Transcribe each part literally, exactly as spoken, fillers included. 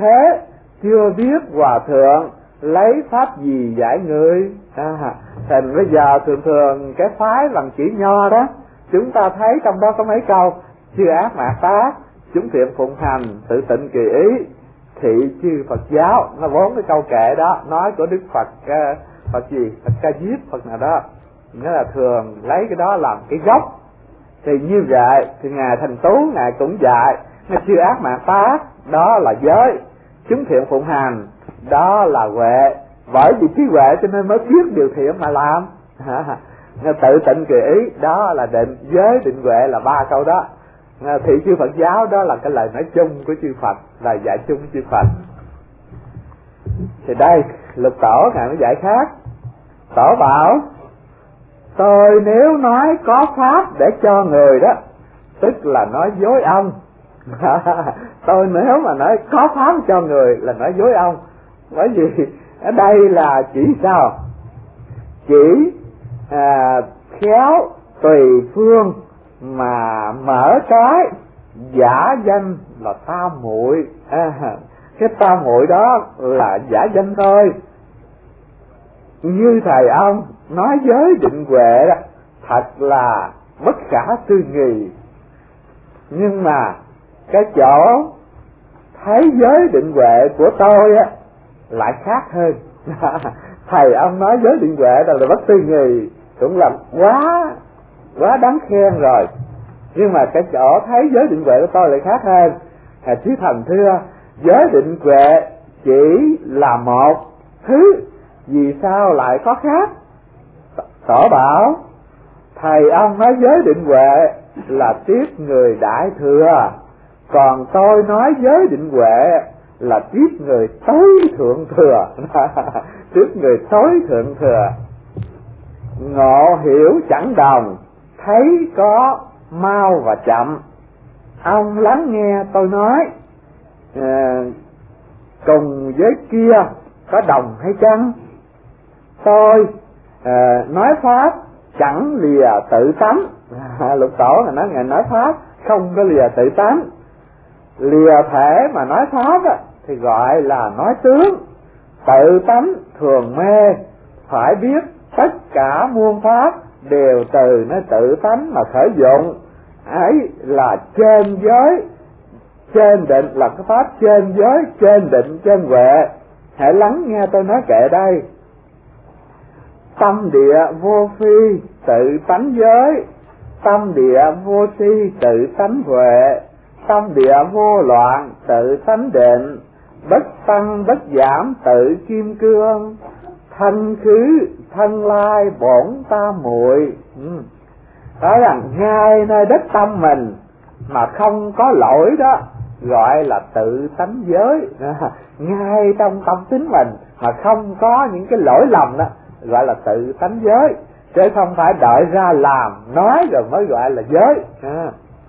thế, chưa biết hòa thượng lấy pháp gì giải người. À, thành bây giờ thường thường cái phái bằng chỉ nho đó, chúng ta thấy trong đó có mấy câu: chư ác mạt tác, chúng thiện phụng hành, tự tịnh kỳ ý, thị chư Phật giáo. Nó bốn cái câu kệ đó nói của Đức Phật, Phật gì, Phật Ca Diếp, Phật nào đó, nghĩa là thường lấy cái đó làm cái gốc. Thì như vậy thì ngài Thành Tú ngài cũng dạy ngài chư ác mạt tác đó là giới, chúng thiện phụng hành đó là huệ. Bởi vì trí huệ cho nên mới biết điều thiện mà làm. Tự tịnh kỳ ý đó là định, giới định huệ là ba câu đó. Thị chư Phật giáo đó là cái lời nói chung của chư Phật, lời dạy chung của chư Phật. Thì đây Lục Tổ ngài mới dạy khác. Tổ bảo tôi nếu nói có pháp để cho người đó, tức là nói dối ông. Tôi nếu mà nói có pháp cho người là nói dối ông. Bởi vì ở đây là chỉ sao? Chỉ à, khéo tùy phương mà mở cái giả danh là tam muội. À, cái tam muội đó là giả danh thôi. Như thầy ông nói giới định huệ đó, thật là bất khả tư nghị. Nhưng mà cái chỗ thấy giới định huệ của tôi á lại khác hơn. Thầy ông nói giới định huệ là bất tư nghị, cũng là quá quá đáng khen rồi. Nhưng mà cái chỗ thấy giới định huệ của tôi lại khác hơn. Thầy Thí Thần thưa, giới định huệ chỉ là một thứ, vì sao lại có khác? Tổ bảo thầy ông nói giới định huệ là tiếp người đại thừa, còn tôi nói giới định huệ là tiếp người tối thượng thừa. Tiếp người tối thượng thừa. Ngộ hiểu chẳng đồng, thấy có mau và chậm. Ông lắng nghe tôi nói, à, cùng với kia có đồng hay chăng? Tôi à, nói pháp chẳng lìa tự tánh. À, Lục Tổ là nói ngài nói pháp không có lìa tự tánh. Lìa thể mà nói pháp á, thì gọi là nói tướng. Tự tánh thường mê, phải biết tất cả muôn pháp đều từ nơi tự tánh mà khởi dụng. Ấy là trên giới, trên định, là cái pháp trên giới, trên định, trên huệ. Hãy lắng nghe tôi nói kệ đây. Tâm địa vô phi tự tánh giới, tâm địa vô si tự tánh huệ, tâm địa vô loạn tự tánh định, bất tăng bất giảm tự kim cương, thân khứ thân lai bổn tam muội. Ừ. Nói rằng ngay nơi đất tâm mình mà không có lỗi đó gọi là tự tánh giới. À, ngay trong tâm tính mình mà không có những cái lỗi lầm đó gọi là tự tánh giới, chứ không phải đợi ra làm nói rồi mới gọi là giới. À.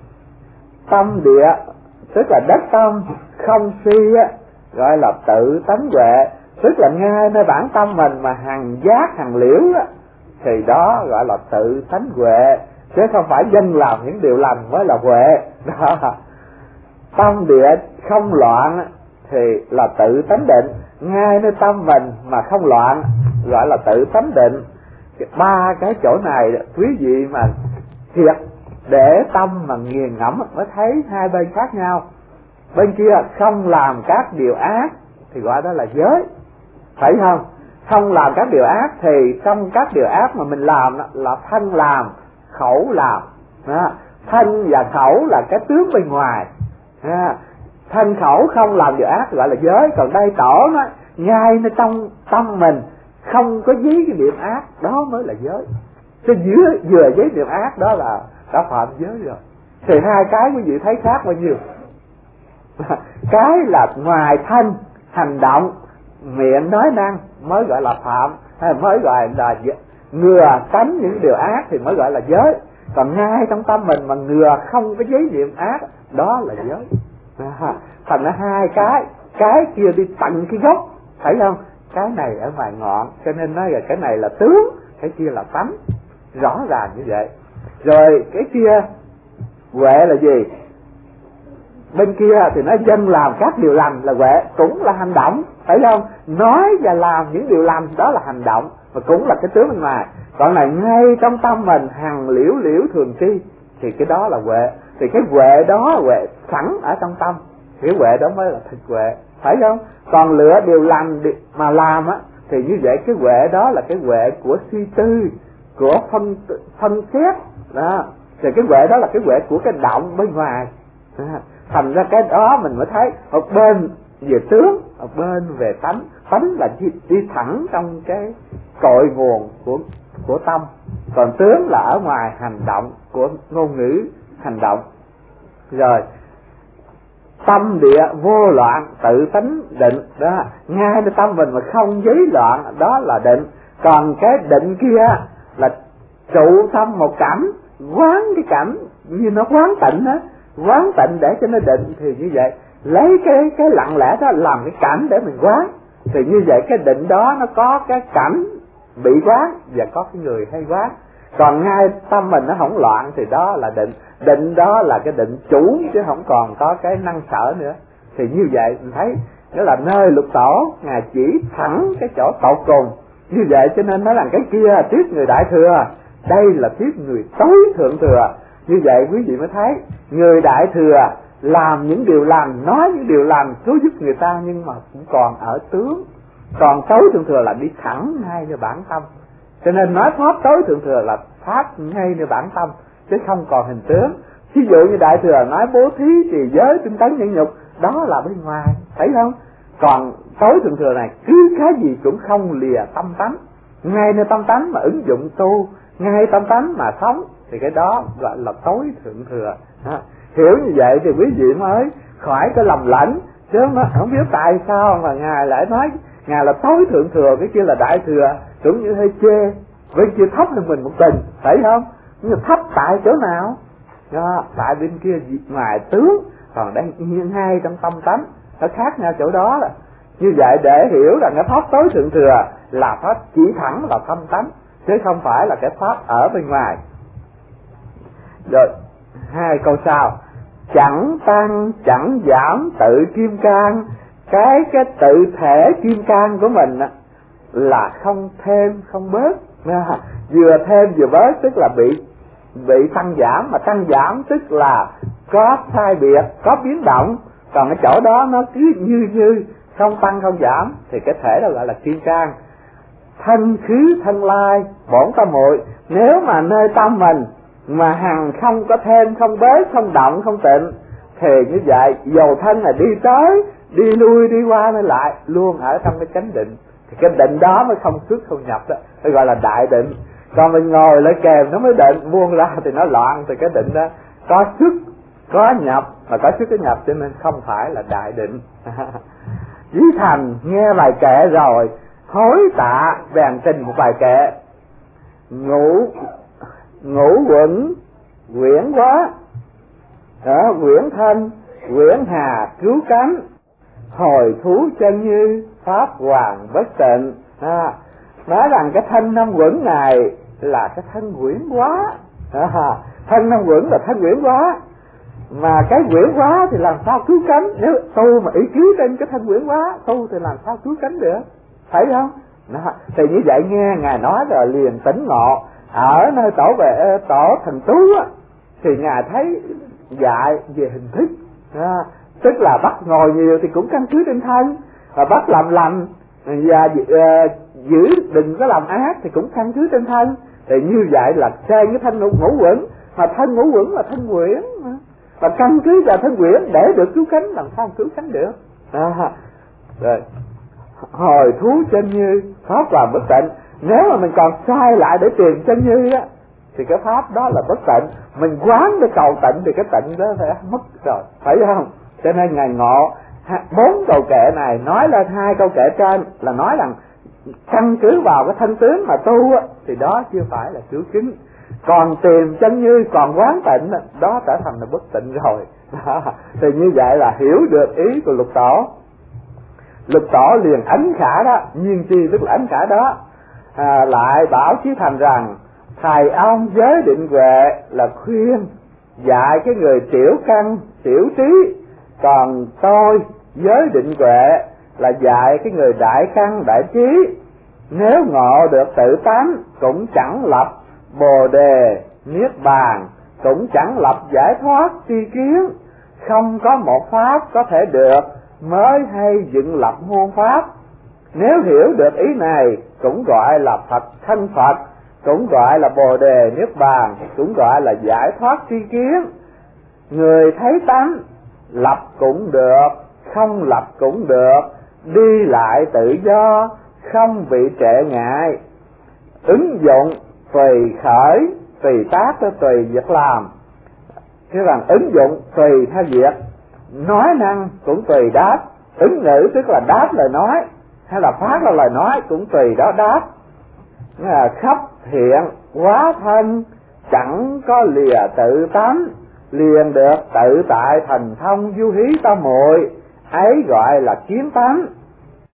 Tâm địa tức là đất tâm không si á, gọi là tự tánh huệ, tức là ngay nơi bản tâm mình mà hằng giác hằng liễu á, thì đó gọi là tự tánh huệ, chứ không phải dân làm những điều lành mới là huệ. Đó. Tâm địa không loạn thì là tự tánh định, ngay nơi tâm mình mà không loạn gọi là tự tánh định. Ba cái chỗ này quý vị mà thiệt để tâm mà nghiền ngẫm mới thấy hai bên khác nhau. Bên kia không làm các điều ác thì gọi đó là giới, phải không? Không làm các điều ác thì trong các điều ác mà mình làm là thân làm, khẩu làm. Đó. Thân và khẩu là cái tướng bên ngoài. Đó. Thân khẩu không làm điều ác gọi là giới. Còn đây Tổ nói ngay nơi trong tâm mình không có dí cái điểm ác, đó mới là giới. Chứ vừa, vừa dí điểm ác đó là đã phạm giới rồi. Thì hai cái quý vị thấy khác bao nhiêu? Cái là ngoài thân hành động miệng nói năng mới gọi là phạm, hay mới gọi là ngừa tránh những điều ác thì mới gọi là giới. Còn ngay trong tâm mình mà ngừa không có giới niệm ác, đó là giới. À, thành ra hai cái, cái kia đi tận cái gốc, thấy không? Cái này ở ngoài ngọn, cho nên nói là cái này là tướng, cái kia là tánh, rõ ràng như vậy. Rồi cái kia huệ là gì? bên kia thì nó dân làm các điều lành là huệ, cũng là hành động, phải không? Nói và làm những điều lành đó là hành động, và cũng là cái tướng bên ngoài. Còn này ngay trong tâm mình hằng liễu liễu thường tri thì cái đó là huệ. Thì cái huệ đó huệ sẵn ở trong tâm, cái huệ đó mới là thực huệ, phải không? Còn lựa điều lành mà làm á thì như vậy cái huệ đó là cái huệ của suy tư, của phân phân xét đó. Thì cái huệ đó là cái huệ của cái động bên ngoài. Thành ra cái đó mình mới thấy một bên về tướng, một bên về tánh. Tánh là đi, đi thẳng trong cái cội nguồn của của tâm, còn tướng là ở ngoài hành động của ngôn ngữ hành động. Rồi tâm địa vô loạn tự tánh định đó, ngay nơi tâm mình mà không giấy loạn đó là định. Còn cái định kia là trụ tâm một cảnh, quán cái cảnh như nó quán tịnh á, quán tịnh để cho nó định. Thì như vậy lấy cái cái lặng lẽ đó làm cái cảnh để mình quán, thì như vậy cái định đó nó có cái cảnh bị quán và có cái người hay quán. Còn ngay tâm mình nó không loạn thì đó là định. Định đó là cái định chủ chứ không còn có cái năng sở nữa. Thì như vậy mình thấy đó là nơi Lục Tổ Ngài chỉ thẳng cái chỗ tột cùng. Như vậy cho nên nói rằng cái kia tiếp người Đại Thừa, đây là tiếp người tối thượng thừa. Như vậy quý vị mới thấy người Đại Thừa làm những điều lành, nói những điều lành cứu giúp người ta, nhưng mà cũng còn ở tướng. Còn tối thượng thừa là đi thẳng ngay nơi bản tâm. Cho nên nói pháp tối thượng thừa là pháp ngay nơi bản tâm, chứ không còn hình tướng. Ví dụ như Đại Thừa nói bố thí, trì giới, tinh tấn, nhẫn nhục, đó là bên ngoài, thấy không? Còn tối thượng thừa này cứ cái gì cũng không lìa tâm tánh, ngay nơi tâm tánh mà ứng dụng tu, ngay tâm tánh mà sống, thì cái đó gọi là tối thượng thừa. À, hiểu như vậy thì quý vị mới khỏi cái lầm lẫn, chứ không, không biết tại sao mà Ngài lại nói Ngài là tối thượng thừa, cái kia là Đại Thừa, cũng như hơi chê, bên kia thấp hơn mình một tình, phải không? Nhưng thấp tại chỗ nào? Đó, tại bên kia ngoài tướng, còn đang ngay trong tâm tánh, nó khác nhau chỗ đó. Là như vậy để hiểu rằng cái pháp tối thượng thừa là pháp chỉ thẳng là tâm tánh, chứ không phải là cái pháp ở bên ngoài. Rồi hai câu sau, chẳng tăng chẳng giảm tự kim cang. Cái cái tự thể kim cang của mình á, là không thêm không bớt, à, vừa thêm vừa bớt, tức là bị bị tăng giảm. Mà tăng giảm tức là có sai biệt, có biến động. Còn cái chỗ đó nó cứ như như, không tăng không giảm, thì cái thể đó gọi là kim cang. Thân khứ thân lai bổn tâm muội. Nếu mà nơi tâm mình mà hằng không có thêm không bớt, không động không tịnh, thì như vậy dầu thân là đi tới đi lui đi qua mới lại luôn ở trong cái chánh định, thì cái định đó mới không xuất không nhập đó, phải gọi là đại định. Còn mình ngồi lại kèm nó mới định, buông ra thì nó loạn, thì cái định đó có xuất có nhập, mà có xuất có nhập cho nên không phải là đại định. Dí Thành nghe bài kệ rồi hối tạ bèn trình một bài kệ. Ngũ ngũ quẩn quyển quá, đó, quyển thân quyển hà cứu cánh, hồi thú chân như pháp hoàng bất tịnh. À, nói rằng cái thân năm quẩn này là cái thân quyển quá. À, thân năm quẩn là thân quyển quá, mà cái quyển quá thì làm sao cứu cánh? Nếu tu mà ý cứu trên cái thân quyển quá, tu thì làm sao cứu cánh được, thấy không? Đó, thì như vậy nghe Ngài nói rồi liền tỉnh ngộ. Ở nơi tổ về tổ Thần Tú á, thì Ngài thấy dạy về hình thức, à, tức là bắt ngồi nhiều thì cũng căn cứ trên thân, và bắt làm lành và uh, giữ đừng có làm ác thì cũng căn cứ trên thân. Thì như vậy là trên cái thân ngũ, ngũ quẩn, mà thân ngũ quẩn là thân quyển, và căn cứ vào thân quyển để được cứu cánh, làm sao cứu cánh được. À, rồi hồi thú chân như pháp hoàng bất tịnh. Nếu mà mình còn sai lại để tìm chân như á, thì cái pháp đó là bất tịnh. Mình quán để cầu tịnh thì cái tịnh đó phải mất rồi, phải không? Cho nên Ngài ngộ bốn câu kệ này nói lên hai câu kệ trên là nói rằng căn cứ vào cái thân tướng mà tu á, thì đó chưa phải là cứu kính. Còn tìm chân như, còn quán tịnh đó trở thành là bất tịnh rồi. Thì như vậy là hiểu được ý của Lục Tổ. Lục Tổ liền ấn khả đó, nhiên chi tức là ấn khả đó, à, lại bảo Chí Thành rằng thầy ông giới định huệ là khuyên dạy cái người tiểu căn tiểu trí Còn tôi giới định huệ là dạy cái người đại căn đại trí, nếu ngộ được tự tánh cũng chẳng lập bồ đề niết bàn, cũng chẳng lập giải thoát tri kiến. Không có một pháp có thể được, mới hay dựng lập muôn pháp. Nếu hiểu được ý này cũng gọi là Phật thân Phật, cũng gọi là bồ đề niết bàn, cũng gọi là giải thoát tri kiến. Người thấy tánh lập cũng được, không lập cũng được, đi lại tự do, không bị trệ ngại. Ứng dụng tùy khởi, tùy tác, tùy việc làm. Thế rằng ứng dụng tùy theo việc, nói năng cũng tùy đáp. Ứng ngữ tức là đáp lời nói, hay là phát ra lời nói cũng tùy đó đáp. Là khắp thiện quá thân, chẳng có lìa tự tánh, liền được tự tại thành thông du hí tâm muội, ấy gọi là kiến tánh.